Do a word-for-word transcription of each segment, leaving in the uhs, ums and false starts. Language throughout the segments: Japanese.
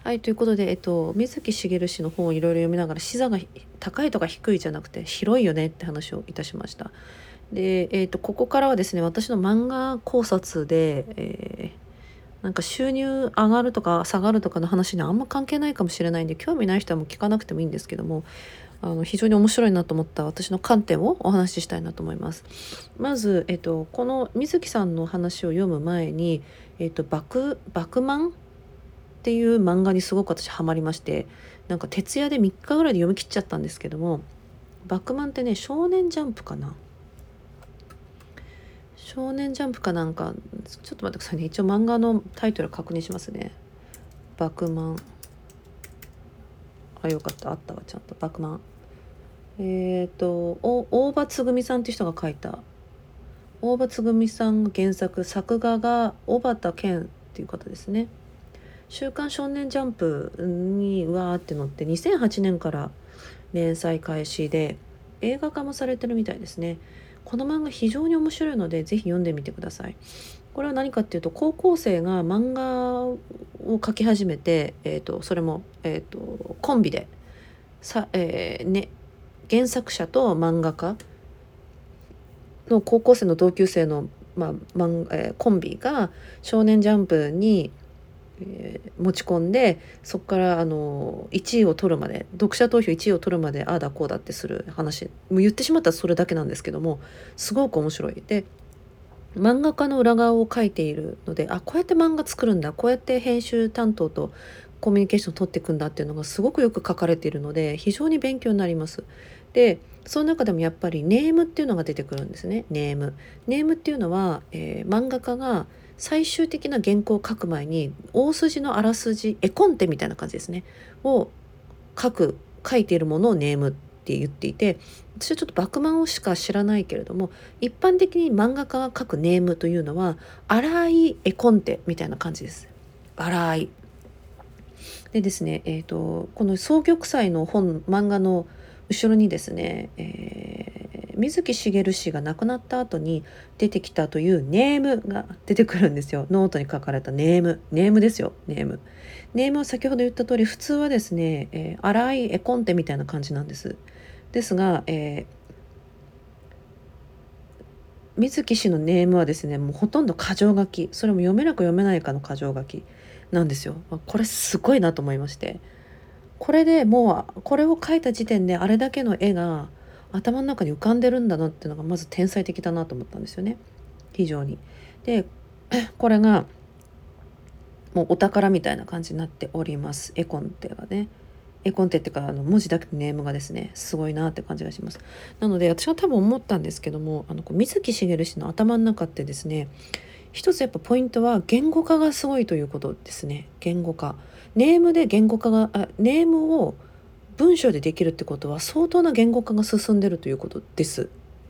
はい、ということで、えっと、水木しげる氏の本をいろいろ読みながら、視座が高いとか低いじゃなくて広いよねって話をいたしました。で、えっと、ここからはですね、私の漫画考察で、えーなんか収入上がるとか下がるとかの話にはあんま関係ないかもしれないんで、興味ない人はもう聞かなくてもいいんですけども、あの非常に面白いなと思った私の観点をお話ししたいなと思います。まず、えっと、この水木さんの話を読む前に、えっと、バク、バクマンっていう漫画にすごく私ハマりまして、なんか徹夜でみっかぐらいで読み切っちゃったんですけども、バクマンってね、少年ジャンプかな少年ジャンプかなんか、ちょっと待ってくださいね。一応漫画のタイトル確認しますね。バクマン。あ、よかった。あったわ、ちゃんと。バクマン。えっ、ー、と、お大場つぐみさんっていう人が書いた。大場つぐみさんが原作、作画が小畑健っていう方ですね。週刊少年ジャンプにわーって載ってにせんはちねんから連載開始で映画化もされてるみたいですね。この漫画非常に面白いのでぜひ読んでみてください。これは何かっていうと、高校生が漫画を描き始めて、えー、とそれも、えー、とコンビでさ、えーね、原作者と漫画家の高校生の同級生の、まあマンえーコンビが少年ジャンプにえー持ち込んで、そこからあのいちいを取るまで、読者投票いちいを取るまでああだこうだってする話、もう言ってしまったらそれだけなんですけども、すごく面白い。で、漫画家の裏側を書いているので、あ、こうやって漫画作るんだ、こうやって編集担当とコミュニケーションを取っていくんだっていうのがすごくよく書かれているので、非常に勉強になります。で、その中でもやっぱりネームっていうのが出てくるんですね。ネームネームっていうのは、えー漫画家が最終的な原稿を書く前に大筋のあらすじ、絵コンテみたいな感じですねを書く書いているものをネームって言っていて、私はちょっとバクマンをしか知らないけれども、一般的に漫画家が書くネームというのは荒い絵コンテみたいな感じです。荒いでですね、えーと、この双玉斎の本漫画の後ろにですね、えー、水木しげる氏が亡くなった後に出てきたというネームが出てくるんですよ。ノートに書かれたネームネームですよ。ネームネームは先ほど言った通り普通はですね、えー、荒い絵コンテみたいな感じなんです。ですが、えー水木氏のネームはですね、もうほとんど箇条書き、それも読めなく読めないかの箇条書きなんですよ。これすごいなと思いまして、これでもうこれを書いた時点であれだけの絵が頭の中に浮かんでるんだなっていうのがまず天才的だなと思ったんですよね、非常に。でこれがもうお宝みたいな感じになっております。絵コンテがね、絵コンテっていうかあの文字だけのネームがですね、すごいなって感じがします。なので私は多分思ったんですけども、あのこう水木しげる氏の頭の中ってですね、一つやっぱポイントは言語化がすごいということですね。言語化、ネームで言語化があネームを文章でできるってことは相当な言語化が進んでるということです。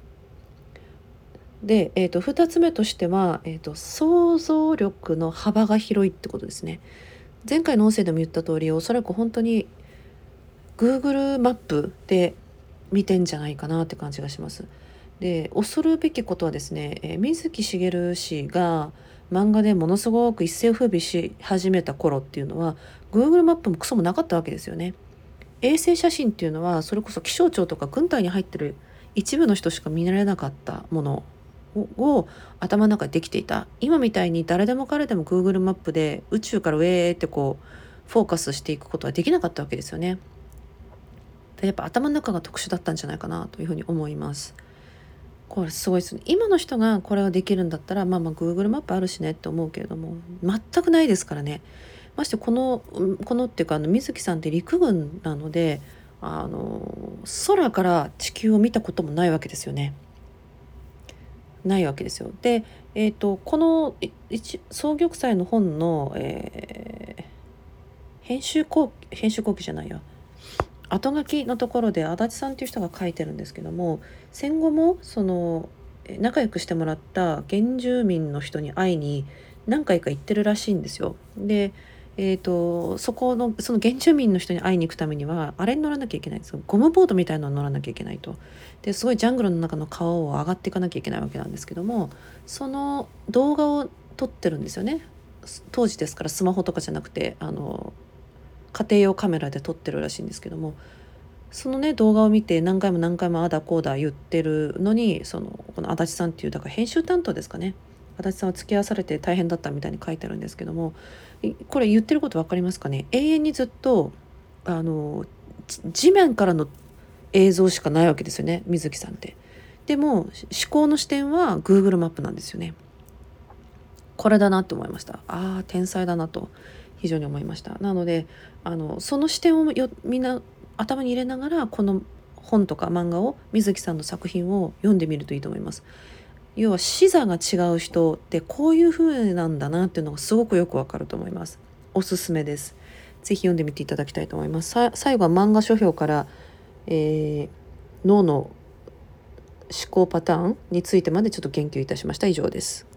で、えー、とふたつめとしては、えー、と想像力の幅が広いってことですね。前回の音声でも言った通り、おそらく本当に Google マップで見てんじゃないかなって感じがします。で、恐るべきことはですね、えー水木しげる氏が漫画でものすごく一世を風靡し始めた頃っていうのは Google マップもクソもなかったわけですよね。衛星写真っていうのはそれこそ気象庁とか軍隊に入ってる一部の人しか見られなかったものを頭の中でできていた。今みたいに誰でも彼でも Google マップで宇宙から上ってこうフォーカスしていくことはできなかったわけですよね。でやっぱ頭の中が特殊だったんじゃないかなというふうに思います。これすごいですね。今の人がこれができるんだったらまあまあ Google マップあるしねって思うけれども、全くないですからね。ましてこのこのっていうかあの水木さんって陸軍なので、あの空から地球を見たこともないわけですよね。ないわけですよ。で、えーと、この一双玉斎の本の、えー編集後編集後期じゃないや後書きのところで足立さんっていう人が書いてるんですけども、戦後もその仲良くしてもらった原住民の人に会いに何回か行ってるらしいんですよ。で、えーと、そこのその原住民の人に会いに行くためにはあれに乗らなきゃいけないんですよ。ゴムボートみたいなのに乗らなきゃいけないと。ですごいジャングルの中の川を上がっていかなきゃいけないわけなんですけども、その動画を撮ってるんですよね。当時ですからスマホとかじゃなくてあの家庭用カメラで撮ってるらしいんですけども、そのね動画を見て何回も何回もあだこうだ言ってるのに、そのこの足立さんっていうだから編集担当ですかね、足立さんは付き合わされて大変だったみたいに書いてあるんですけども、これ言ってること分かりますかね。永遠にずっとあの地面からの映像しかないわけですよね、水木さんって。でも思考の視点は Google マップなんですよね。これだなって思いました。ああ天才だなと非常に思いました。なのであのその視点をよみんな頭に入れながら、この本とか漫画を、水木さんの作品を読んでみるといいと思います。要は視座が違う人ってこういう風なんだなっていうのがすごくよくわかると思います。おすすめです。ぜひ読んでみていただきたいと思います。さ最後は漫画書評から、えー脳の思考パターンについてまでちょっと言及いたしました。以上です。